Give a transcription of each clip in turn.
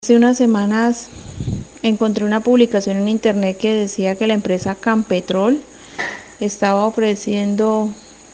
Hace unas semanas encontré una publicación en internet que decía que la empresa Campetrol estaba ofreciendo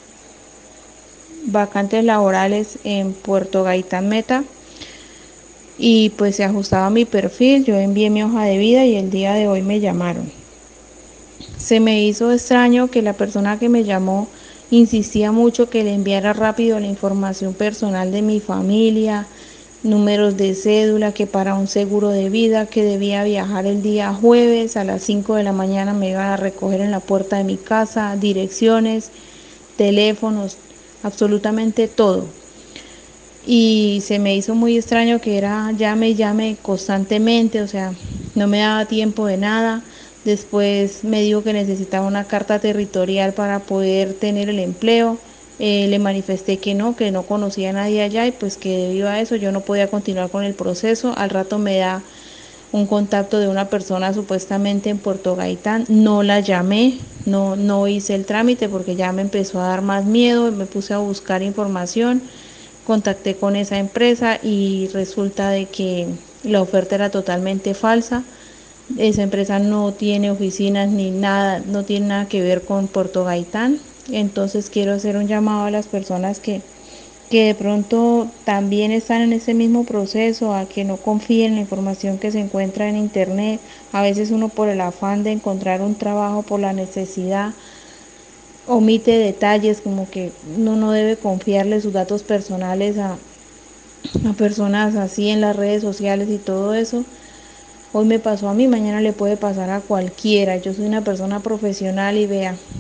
vacantes laborales en Puerto Gaitán Meta y pues se ajustaba a mi perfil. Yo envié mi hoja de vida y el día de hoy me llamaron. Se me hizo extraño que la persona que me llamó insistía mucho que le enviara rápido la información personal de mi familia, números de cédula, que para un seguro de vida, que debía viajar el día jueves a las 5 de la mañana, me iban a recoger en la puerta de mi casa, direcciones, teléfonos, absolutamente todo. Y se me hizo muy extraño que era llame y llame constantemente, o sea, no me daba tiempo de nada. Después me dijo que necesitaba una carta territorial para poder tener el empleo. Le manifesté que no conocía a nadie allá y pues que debido a eso yo no podía continuar con el proceso. Al rato me da un contacto de una persona supuestamente en Puerto Gaitán. No la llamé, no hice el trámite porque ya me empezó a dar más miedo. Me puse a buscar información, contacté con esa empresa y resulta de que la oferta era totalmente falsa. Esa empresa no tiene oficinas ni nada, no tiene nada que ver con Puerto Gaitán. Entonces quiero hacer un llamado a las personas que de pronto también están en ese mismo proceso, a que no confíen en la información que se encuentra en internet. A veces uno, por el afán de encontrar un trabajo, por la necesidad, omite detalles, como que uno no debe confiarle sus datos personales a personas así en las redes sociales y todo eso. Hoy me pasó a mí, mañana le puede pasar a cualquiera. Yo soy una persona profesional y vea,